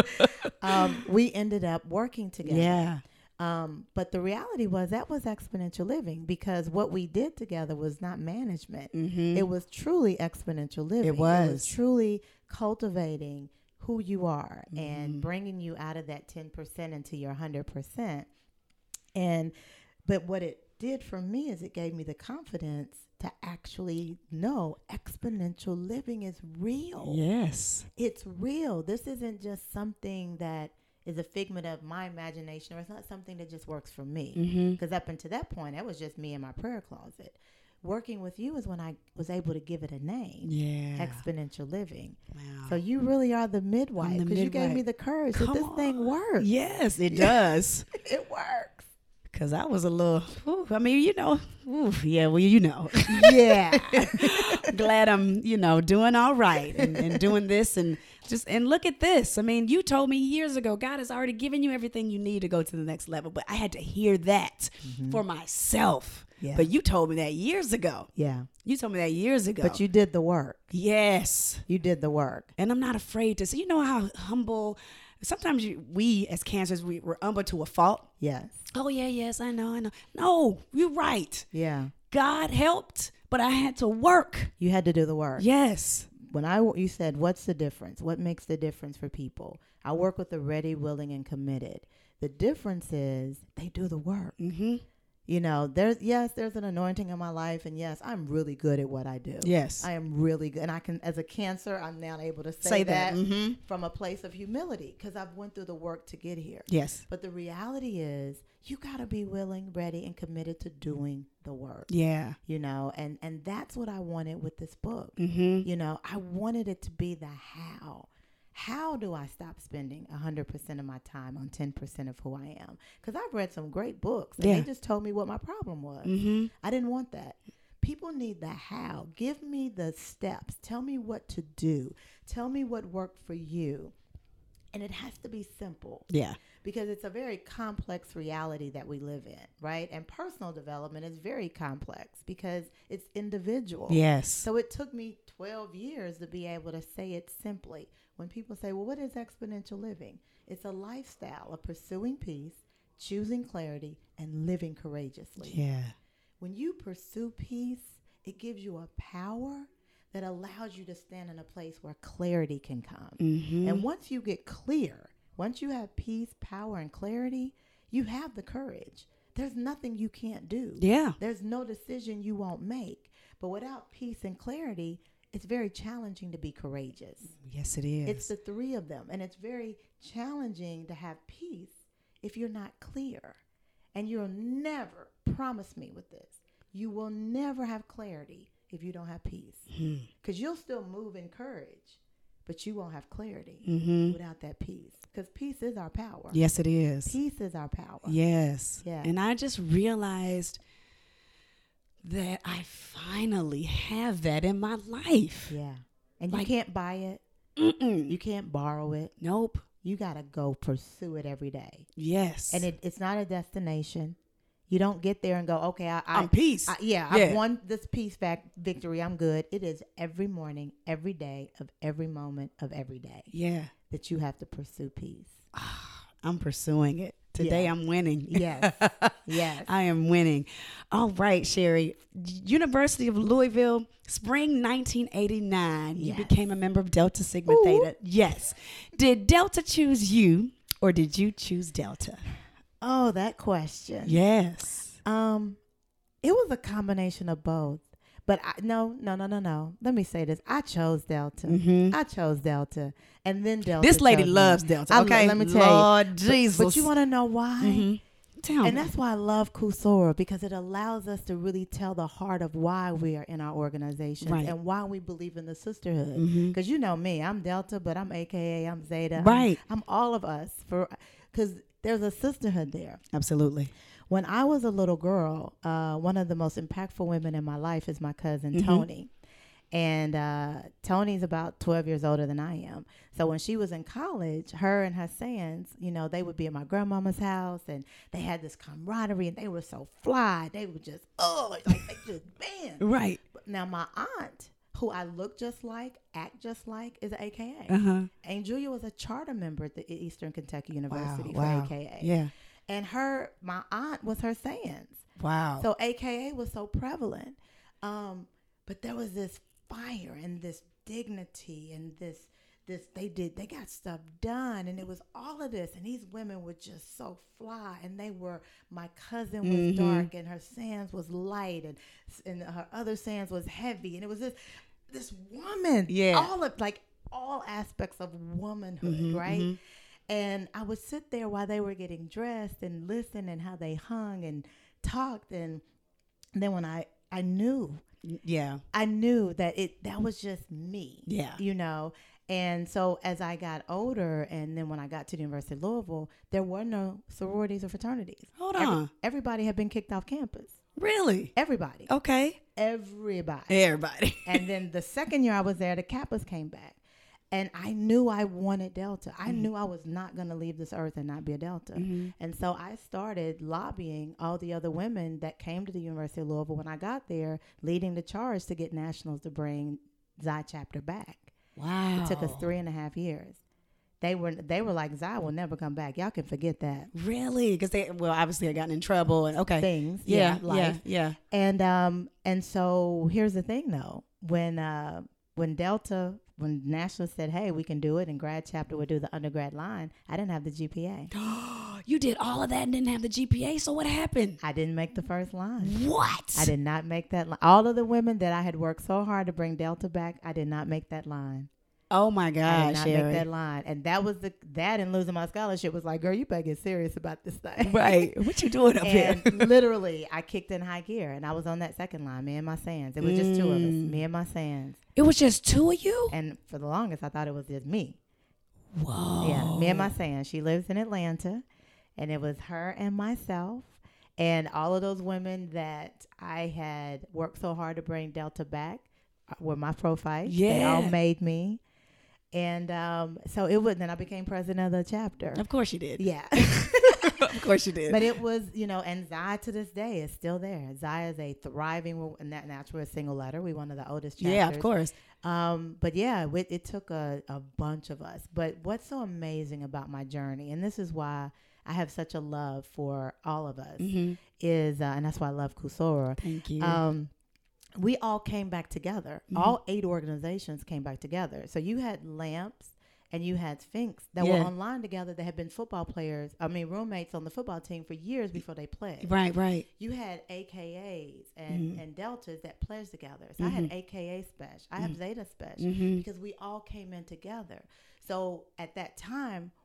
um, we ended up working together. Yeah. Um, but the reality was that was exponential living, because what we did together was not management. Mm-hmm. It was truly exponential living. It was. truly cultivating who you are Mhm. and bringing you out of that ten percent into your one hundred percent. And, but what it did for me is it gave me the confidence to actually know exponential living is real. Yes. It's real. This isn't just something that is a figment of my imagination, or it's not something that just works for me. Mm-hmm. Because up until that point, that was just me in my prayer closet. Working with you is when I was able to give it a name. Yeah. Exponential living. Wow. So you really are the midwife, I'm the because you gave midwife. me the courage Come that this thing on. works. Yes, it does. It works. Cause I was a little. Ooh, I mean, you know. Ooh, yeah. Well, you know. Yeah. Glad I'm, you know, doing all right and, and doing this and just and look at this. I mean, you told me years ago, God has already given you everything you need to go to the next level, but I had to hear that for myself. Yeah. But you told me that years ago. Yeah. You told me that years ago. But you did the work. yes. You did the work. And I'm not afraid to say, you know how humble, sometimes you, we as cancers, we, we're humble to a fault. Yes. Oh, yeah, yes, I know, I know. No, you're right. Yeah. God helped, but I had to work. You had to do the work. Yes. When I you said, what's the difference? What makes the difference for people? I work with the ready, willing, and committed. The difference is they do the work. Mm-hmm. You know, there's, yes, there's an anointing in my life. And yes, I'm really good at what I do. Yes. I am really good. And I can, as a Cancer, I'm now able to say, Say that, that. Mm-hmm. from a place of humility, because I've went through the work to get here. Yes. But the reality is you got to be willing, ready, and committed to doing the work. Yeah. You know, and, and that's what I wanted with this book. Mm-hmm. You know, I wanted it to be the how. How do I stop spending one hundred percent of my time on ten percent of who I am? Because I've read some great books, and Yeah. they just told me what my problem was. Mm-hmm. I didn't want that. People need the how. Give me the steps. Tell me what to do. Tell me what worked for you. And it has to be simple, Yeah. because it's a very complex reality that we live in, right? And personal development is very complex because it's individual. Yes. So it took me twelve years to be able to say it simply. When people say, well, what is exponential living? It's a lifestyle of pursuing peace, choosing clarity, and living courageously. Yeah. When you pursue peace, it gives you a power that allows you to stand in a place where clarity can come. Mm-hmm. And once you get clear, once you have peace, power, and clarity, you have the courage. There's nothing you can't do. Yeah. There's no decision you won't make. But without peace and clarity, it's very challenging to be courageous. Yes, it is. It's the three of them. And it's very challenging to have peace if you're not clear. And you'll never, promise me with this, you will never have clarity if you don't have peace. Hmm. Because you'll still move in courage, but you won't have clarity Mm-hmm. without that peace. Because peace is our power. Yes, it is. Peace is our power. Yes. Yeah. And I just realized that I finally have that in my life. Yeah. And Like- you can't buy it. Mm-mm. You can't borrow it. Nope. You got to go pursue it every day. Yes. And it, it's not a destination. You don't get there and go, okay, I, I I'm peace. I, yeah, Yeah. I've won this peace back victory. I'm good. It is every morning, every day of every moment of every day yeah. that you have to pursue peace. I'm pursuing it. Today Yeah. I'm winning. Yes. Yes. I am winning. All right, Sherry. University of Louisville, spring nineteen eighty-nine. You Yes. became a member of Delta Sigma Ooh. Theta. Yes. Did Delta choose you or did you choose Delta? Oh, that question. Yes. Um, it was a combination of both. But I, no, no, no, no, no. Let me say this. I chose Delta. Mhm. I chose Delta. And then Delta. This lady chose me. loves Delta. I lo- Okay. let me tell Lord you. But- Jesus. But, you want to know why? Mhm. Tell And me. that's why I love Kusora, because it allows us to really tell the heart of why we are in our organization Right. and why we believe in the sisterhood. Mhm. Because you know me, I'm Delta, but I'm A K A, I'm Zeta. I'm- Right. I'm, all of us for because there's a sisterhood there. Absolutely. When I was a little girl, uh, one of the most impactful women in my life is my cousin Mhm. Tony. And uh, Tony's about twelve years older than I am. So when she was in college, her and her Sands, you know, they would be at my grandmama's house and they had this camaraderie and they were so fly. They were just, oh, it's like they just, man. Right. But now my aunt, who I look just like, act just like, is an A K A. Uh-huh. And Julia was a charter member at the Eastern Kentucky University Wow. Wow. for A K A. Yeah. And her, my aunt was her Sands. Wow. So A K A was so prevalent. Um, but there was this fire and this dignity and this, this, they did, they got stuff done. And it was all of this. And these women were just so fly. And they were, my cousin was Mhm. dark and her Sands was light and, and her other Sands was heavy. And it was this, this woman. Yeah. All of, like, all aspects of womanhood, Mhm, right? mhm. And I would sit there while they were getting dressed and listen and how they hung and talked. And then when I, I knew, Yeah. I knew that it, that was just me, Yeah. you know? And so as I got older and then when I got to the University of Louisville, there were no sororities or fraternities. Hold Every- on. everybody had been kicked off campus. Really? Everybody. Okay. Everybody. Everybody. And then the second year I was there, the Kappas came back. And I knew I wanted Delta. I Mm-hmm. knew I was not going to leave this earth and not be a Delta. Mhm. And so I started lobbying all the other women that came to the University of Louisville when I got there, leading the charge to get nationals to bring Xi chapter back. Wow. It took us three and a half years. They were they were like, Xi will never come back. Y'all can forget that. Really? Because they, well, obviously had gotten in trouble and okay. Things. Yeah. Yeah. Yeah. life. Yeah. And um and so here's the thing though. When uh when Delta when National said, hey, we can do it and grad chapter would do the undergrad line, I didn't have the G P A. You did all of that and didn't have the G P A. So what happened? I didn't make the first line. What? I did not make that line. All of the women that I had worked so hard to bring Delta back, I did not make that line. Oh my I gosh, did not Sherry. make that line. And that was the that and losing my scholarship was like, girl, you better get serious about this thing. Right. What you doing up And here? literally, I kicked in high gear, and I was on that second line, me and my Sands. It was just two of us, Mm. me and my Sands. It was just two of you? And for the longest, I thought it was just me. Whoa. Yeah, me and my Sands. She lives in Atlanta, and it was her and myself. And all of those women that I had worked so hard to bring Delta back were my pro-fights. They all Yeah. made me. And um, so it was, then I became president of the chapter. Of course you did. Yeah. Of course you did. But it was, you know, and Xi to this day is still there. Xi is a thriving, and that naturally a single letter. We're one of the oldest chapters. yeah, of course. Um, but yeah, it, it took a, a bunch of us. But what's so amazing about my journey, and this is why I have such a love for all of us, Mhm. is, uh, and that's why I love Kusora. Thank you. Um, we all came back together. Mhm. All eight organizations came back together. So you had Lamps and you had Sphinx that Yeah. were online together that had been football players, I mean, roommates on the football team for years before they played. right, right. You had A K As and, Mhm. and Deltas that pledged together. So I had A K A Special. I have Zeta Special Mhm. because we all came in together. So at that time,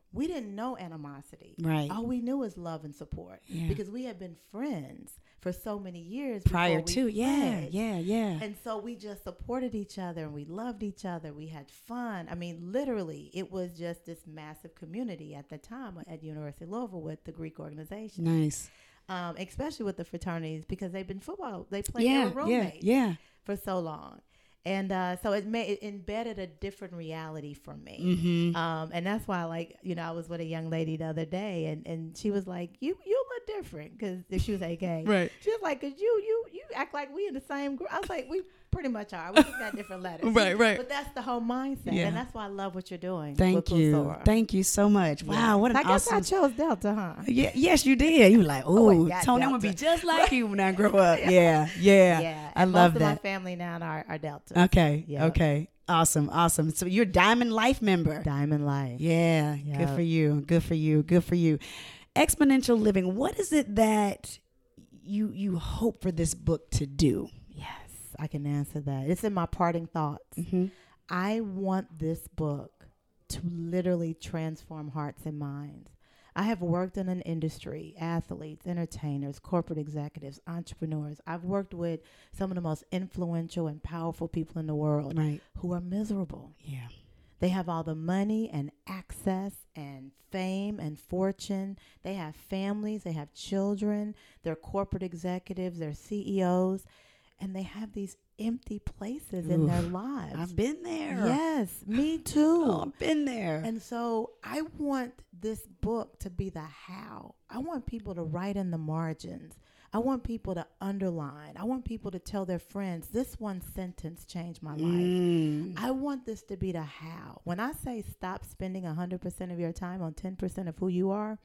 we didn't know animosity. Right. All we knew was love and support Yeah. because we had been friends for so many years Prior before we to, yeah, wed. yeah, yeah. And so we just supported each other and we loved each other. We had fun. I mean, literally, it was just this massive community at the time at University of Louisville with the Greek organization. Nice. Um, especially with the fraternities because they've been football. They played Yeah, they were yeah, roommates yeah. for so long. And uh, so it made it embedded a different reality for me. Mm-hmm. Um, and that's why, like, you know, I was with a young lady the other day and, and she was like, you you look different because she was A K. Right. She was like, because you, you, you act like we in the same group. I was like, we pretty much are. We just got different letters. Right, right. But that's the whole mindset. Yeah. And that's why I love what you're doing. Thank with you. Kusora. Thank you so much. Yeah. Wow, what an I guess awesome. I chose Delta, huh? Yeah, yes, you did. You were like, Oh, ooh, I got Tony, I'm gonna be Delta. just like you when I grow up. Yeah, yeah. Yeah. I and love most of my that. family now are, are Delta. Okay, Yeah. okay. Awesome, awesome. So you're Diamond Life member. Diamond Life. Yeah, good Yeah. for you. Good for you. Good for you. Exponential living. What is it that you you hope for this book to do? Yes, I can answer that. It's in my parting thoughts. Mm-hmm. I want this book to literally transform hearts and minds. I have worked in an industry, athletes, entertainers, corporate executives, entrepreneurs. I've worked with some of the most influential and powerful people in the world Right. who are miserable. Yeah. They have all the money and access and fame and fortune. They have families. They have children. They're corporate executives. They're C E Os. And they have these empty places in their Oof. lives. I've been there. Yes, me too. Oh, I've been there. And so I want this book to be the how. I want people to write in the margins. I want people to underline. I want people to tell their friends, this one sentence changed my life. Mm. I want this to be the how. When I say stop spending one hundred percent of your time on ten percent of who you are,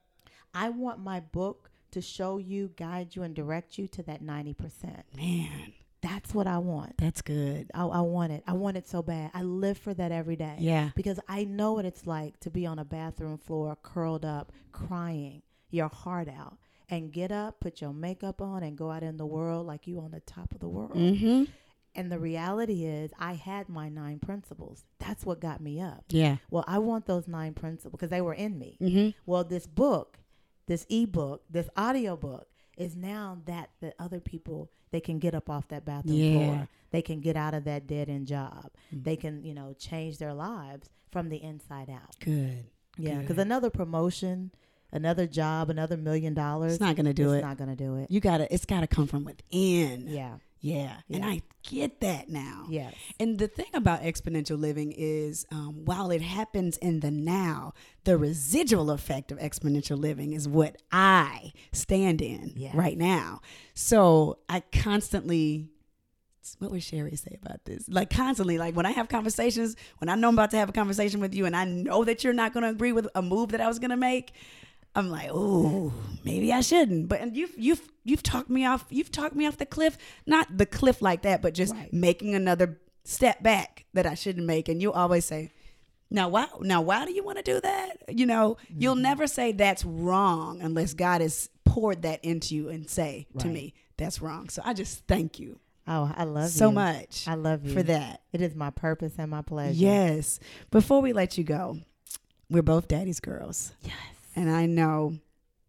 I want my book to show you, guide you, and direct you to that ninety percent. Man, That's what I want. that's good. I, I want it. I want it so bad. I live for that every day. Yeah. Because I know what it's like to be on a bathroom floor, curled up, crying your heart out, and get up, put your makeup on, and go out in the world like you on the top of the world. Mm-hmm. And the reality is, I had my nine principles. That's what got me up. Yeah. Well, I want those nine principles because they were in me. Mm-hmm. Well, this book, this ebook, this audio book is now that that other people, they can get up off that bathroom Yeah. floor. They can get out of that dead end job. Mm. They can, you know, change their lives from the inside out. Good. Yeah, Good. because another promotion, another job, another million dollars, It's not gonna do it's it. not going to do it. You gotta. It's gotta come from within. Yeah. Yeah. And Yeah. I get that now. Yes. And the thing about exponential living is, um, while it happens in the now, the residual effect of exponential living is what I stand in Yes. right now. So I constantly, what would Sherry say about this? Like constantly, like when I have conversations, when I know I'm about to have a conversation with you and I know that you're not going to agree with a move that I was going to make, I'm like, oh, maybe I shouldn't. But and you've you've you've talked me off. You've talked me off the cliff. Not the cliff like that, but just Right. making another step back that I shouldn't make. And you always say, now why? Now why do you want to do that? You know, Mm-hmm. you'll never say that's wrong unless God has poured that into you and say to Right. me that's wrong. So I just thank you Oh, I love so you. much I love you for that. It is my purpose and my pleasure. Yes. Before we let you go, we're both daddy's girls. Yes. And I know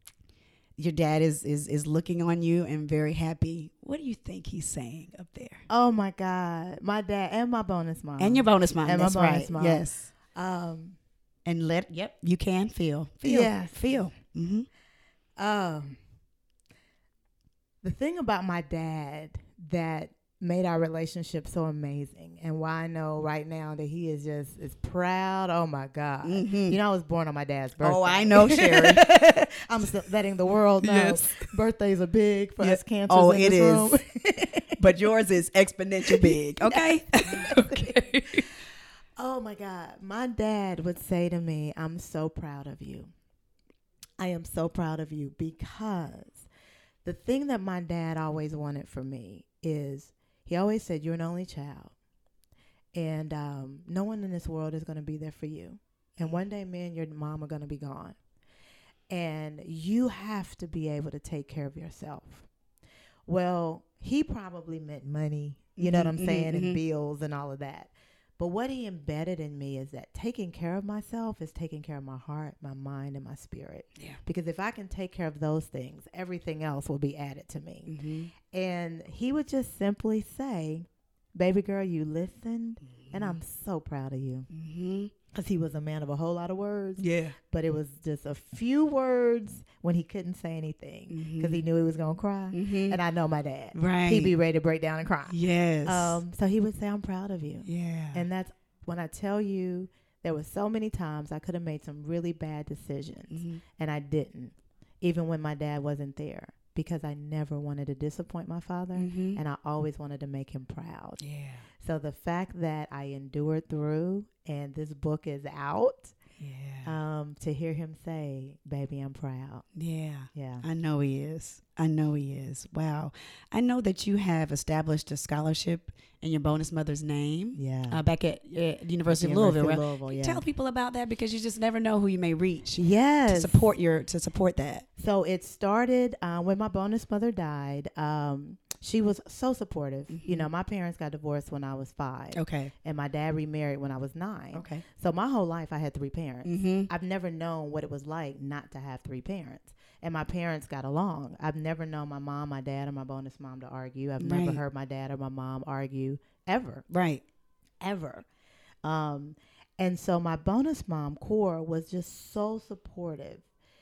your dad is, is is looking on you and very happy. What do you think he's saying up there? Oh my God, my dad and my bonus mom And your bonus mom. And my That's bonus right. mom. Yes. Um, And let, yep, you can feel. Feel. Yes. Feel. Mm-hmm. um, the thing about my dad that made our relationship so amazing, and why I know right now that he is just is proud. Oh my God! Mhm. You know, I was born on my dad's birthday. Oh, I know, Sherry. I'm s- letting the world know Yes. birthdays are big for Yeah. us cancers Oh, in it this is. room. But yours is exponential big. Okay. Okay. Oh my God. My dad would say to me, I'm so proud of you. I am so proud of you because the thing that my dad always wanted for me is he always said, you're an only child. And um, no one in this world is going to be there for you. And one day me and your mom are going to be gone. And you have to be able to take care of yourself. Well, he probably meant money, you know what I'm Mhm, saying, mhm, and mhm. bills and all of that. But what he embedded in me is that taking care of myself is taking care of my heart, my mind, and my spirit. Yeah. Because if I can take care of those things, everything else will be added to me. Mm-hmm. And he would just simply say, baby girl, you listened, Mm-hmm. and I'm so proud of you. Mm-hmm. Because he was a man of a whole lot of words. Yeah. But it was just a few words when he couldn't say anything because Mhm. he knew he was going to cry. Mhm. And I know my dad. Right. He'd be ready to break down and cry. Yes. Um, so he would say, I'm proud of you. yeah. And that's when I tell you there were so many times I could have made some really bad decisions. Mhm. And I didn't, even when my dad wasn't there, because I never wanted to disappoint my father. Mhm. And I always wanted to make him proud. Yeah. So the fact that I endured through and this book is out, Yeah. um, to hear him say, baby, I'm proud. Yeah. Yeah. I know he is. I know he is. Wow. I know that you have established a scholarship in your bonus mother's name. Yeah. Uh, back at uh, University of University Louisville. of right? Louisville, yeah. Tell people about that because you just never know who you may reach to Yes. support your to support that. So it started uh, when my bonus mother died. Um, she was so supportive. You know, my parents got divorced when I was five. Okay. And my dad remarried when I was nine. Okay. So my whole life I had three parents. Mm-hmm. I've never known what it was like not to have three parents. And my parents got along. I've never known my mom, my dad, or my bonus mom to argue. I've never Right. heard my dad or my mom argue ever. Right. ever. Um, and so my bonus mom, Cora, was just so supportive.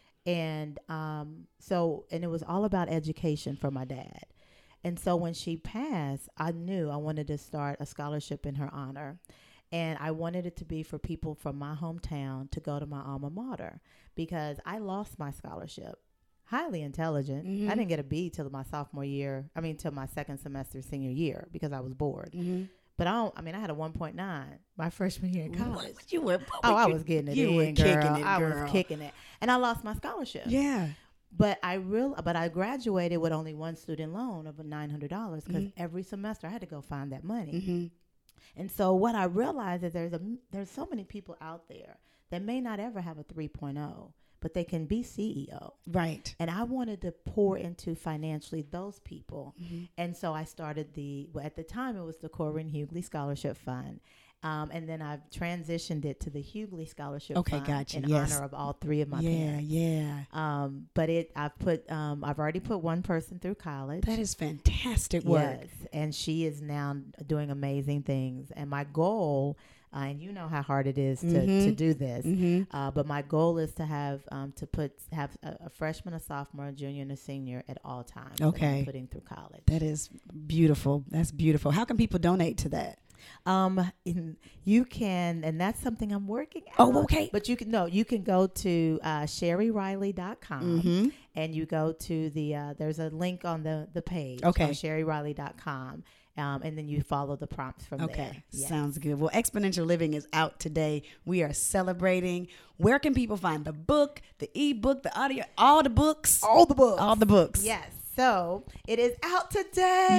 And um, so, and it was all about education for my dad. And so when she passed, I knew I wanted to start a scholarship in her honor. And I wanted it to be for people from my hometown to go to my alma mater because I lost my scholarship. Highly intelligent. Mhm. I didn't get a B till my sophomore year. I mean, till my second semester senior year because I was bored. Mm-hmm. But I don't, I mean, I had a one point nine my freshman year in college. What you were? Oh, I was getting it you in, were girl. kicking it, I girl. was kicking it. And I lost my scholarship. Yeah. But I real, but I graduated with only one student loan of nine hundred dollars because Mhm. every semester I had to go find that money. Mm-hmm. And so what I realized is there's a there's so many people out there that may not ever have a three point oh, but they can be C E O. Right. And I wanted to pour into financially those people. Mm-hmm. And so I started the, well, at the time it was the Corinne Hughley Scholarship Fund. Um, and then I've transitioned it to the Hughley Scholarship Okay, Fund gotcha. in Yes. honor of all three of my Yeah. parents. Yeah. Um, but it, I've put, um, I've already put one person through college. That is fantastic work. Yes, and she is now doing amazing things. And my goal, uh, and you know how hard it is to, Mhm. to do this, Mm-hmm. uh, but my goal is to have um, to put have a, a freshman, a sophomore, a junior, and a senior at all times. that I'm Okay. putting through college. That is beautiful. That's beautiful. How can people donate to that? Um, in, you can, and that's something I'm working out. Oh, okay. But you can no, you can go to uh, sherry riley dot com Mm-hmm. and you go to the uh, there's a link on the the page. Okay. sherry riley dot com. Um, and then you follow the prompts from there. Okay, Yes. sounds good. Well, Exponential Living is out today. We are celebrating. Where can people find the book, the ebook, the audio, all the books? All the books. All the books. Yes. So it is out today.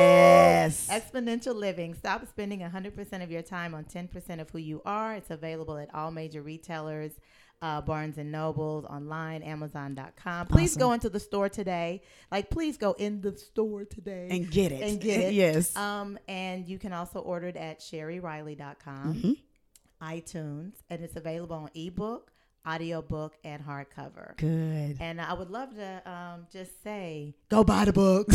Yes. Woohoo! Exponential Living. Stop spending one hundred percent of your time on ten percent of who you are. It's available at all major retailers, uh, Barnes and Nobles, online, amazon dot com. Please Awesome. go into the store today. Like, please go in the store today. And get it. And get it. Yes. Um, and you can also order it at sherry riley dot com, Mhm. iTunes, and it's available on ebook, audiobook, and hardcover. Good. And I would love to um, just say, Go buy the books.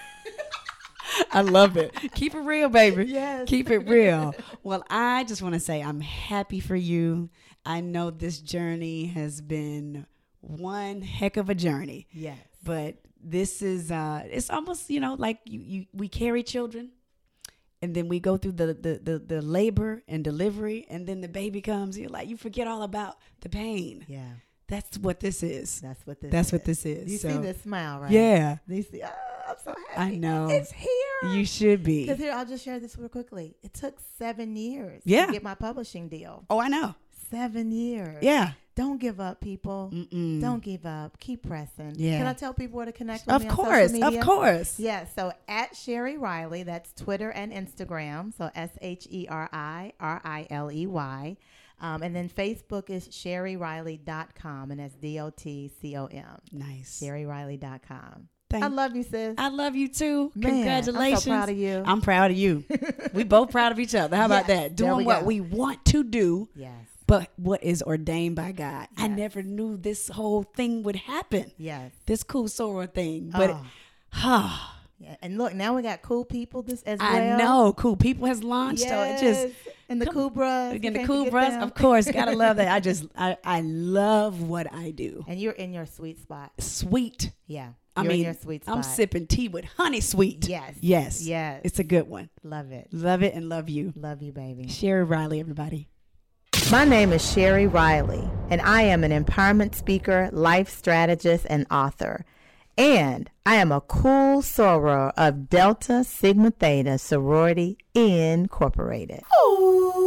I love it. Keep it real, baby. Yes. Keep it real. Well, I just want to say I'm happy for you. I know this journey has been one heck of a journey. yes. But this is uh it's almost, you know, like you, you we carry children and then we go through the, the the the labor and delivery and then the baby comes, you're like you forget all about the pain. Yeah. That's what this is. That's what this That's is. what this is. You So, see this smile, right? Yeah. You see, oh, I'm so happy. I know. It's here. You should be. Because here, I'll just share this real quickly. It took seven years Yeah. to get my publishing deal. Oh, I know. Seven years. Yeah. Don't give up, people. Mm-mm. Don't give up. Keep pressing. Yeah. Can I tell people where to connect with Of me on course. social media? Of course. Yeah, so at Sherry Riley, that's Twitter and Instagram. So S H E R I R I L E Y. Um, and then Facebook is sherry riley dot com, and that's D O T C O M. Nice. sherry riley dot com. Thank I love you, sis. I love you too. Man, Congratulations. I'm so proud of you. I'm proud of you. We both proud of each other. How about Yes, that? there Doing we what go. we want to do, Yes. but what is ordained by God. I Yes. never knew this whole thing would happen. Yes. This cool soror thing. But Oh. huh, Yeah. And look, now we got cool people this as well. I know. Cool People has launched. So it just Yes. And the cool bros. again the cool bros, of course, gotta love that. I just I, I love what I do. And you're in your sweet spot. Sweet. Yeah. I You're mean, in your sweet spot. I'm sipping tea with honey sweet. Yes. Yes. Yes. It's a good one. Love it. Love it and love you. Love you, baby. Sherry Riley, everybody. My name is Sherry Riley, and I am an empowerment speaker, life strategist, and author. And I am a cool soror of Delta Sigma Theta Sorority Incorporated. Ooh.